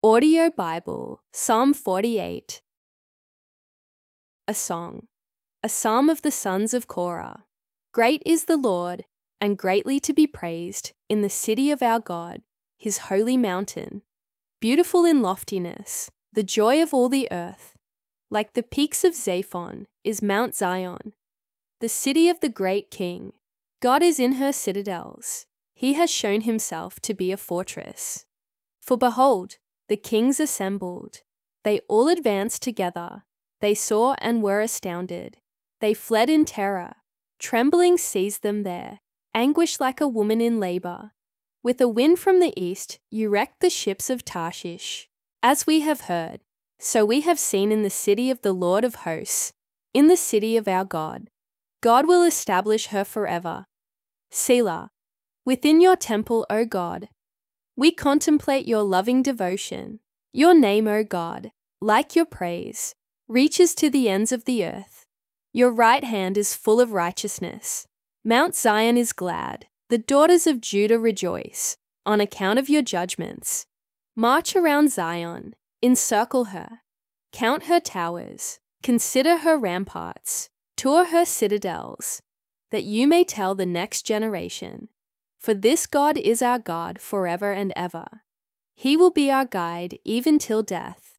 Audio Bible, Psalm 48. A song. A psalm of the sons of Korah. Great is the Lord, and greatly to be praised, in the city of our God, his holy mountain. Beautiful in loftiness, the joy of all the earth. Like the peaks of Zaphon is Mount Zion, the city of the great King. God is in her citadels. He has shown himself to be a fortress. For behold, the kings assembled. They all advanced together. They saw and were astounded. They fled in terror. Trembling seized them there, anguish like a woman in labor. With a wind from the east, you wrecked the ships of Tarshish. As we have heard, so we have seen in the city of the Lord of hosts, in the city of our God. God will establish her forever. Selah. Within your temple, O God, we contemplate your loving devotion. Your name, O God, like your praise, reaches to the ends of the earth. Your right hand is full of righteousness. Mount Zion is glad. The daughters of Judah rejoice on account of your judgments. March around Zion, encircle her. Count her towers, consider her ramparts, tour her citadels, that you may tell the next generation. For this God is our God forever and ever. He will be our guide even till death.